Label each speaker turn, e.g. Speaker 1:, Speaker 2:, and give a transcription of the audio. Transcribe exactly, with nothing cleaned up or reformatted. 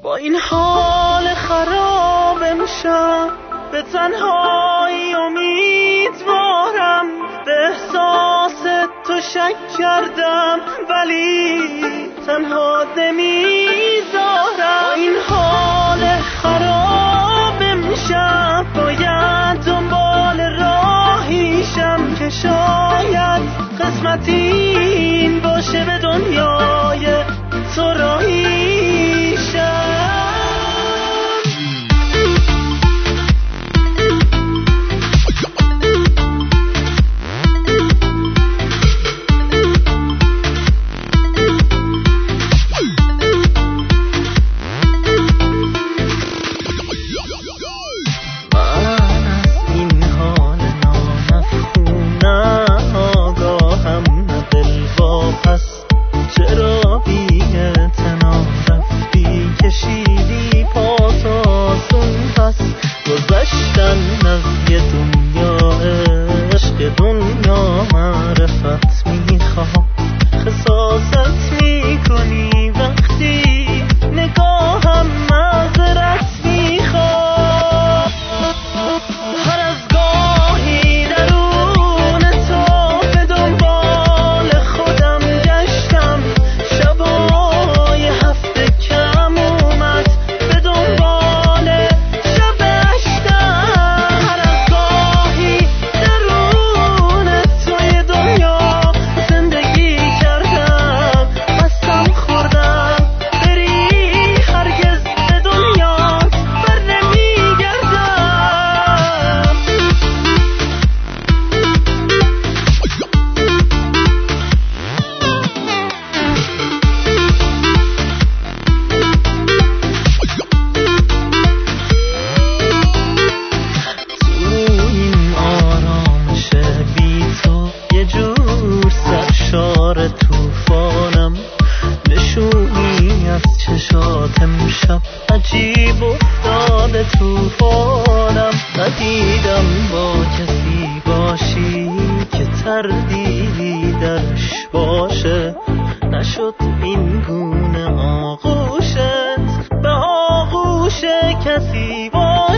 Speaker 1: با این حال خراب امشب به تنهایی امیدوارم، به احساس تو شک کردم ولی تنها نمیذارم. با این حال خراب امشب باید دنبال راهیشم که شاید قسمتی این باشه به دنیای تو راهیشم. عجیب افتاده توفانم، ندیدم با کسی باشی که تردیدی درش باشه، نشد این گونه آغوشت به آغوش کسی باشه.